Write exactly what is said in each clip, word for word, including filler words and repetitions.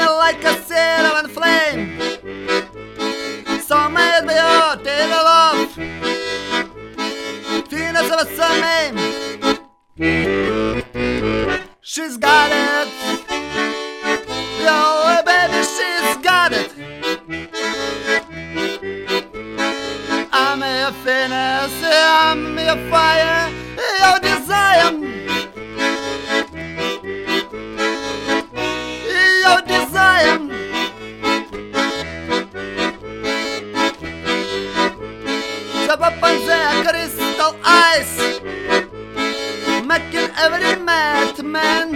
like a silver flame, so made me out in the love, Venus of a surname. She's got it, yo baby, she's got it. I'm your Venus, I'm your fire, your desire, your desire. Step up on their crystal eyes, making every madman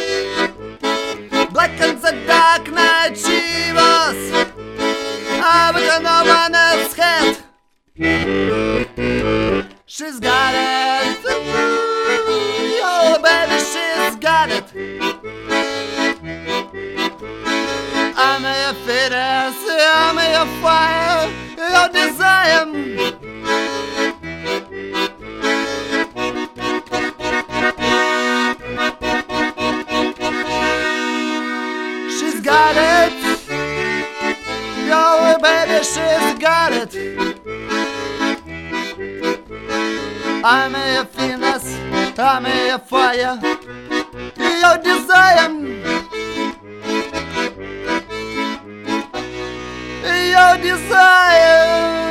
blacken the dark night shivers out of no one else's head. She's got it, oh baby, she's got it. I'm your Venus, I'm your fire, your desire. She's got it, yo baby, she's got it. I'm your Venus, I'm your fire, your desire, your desire.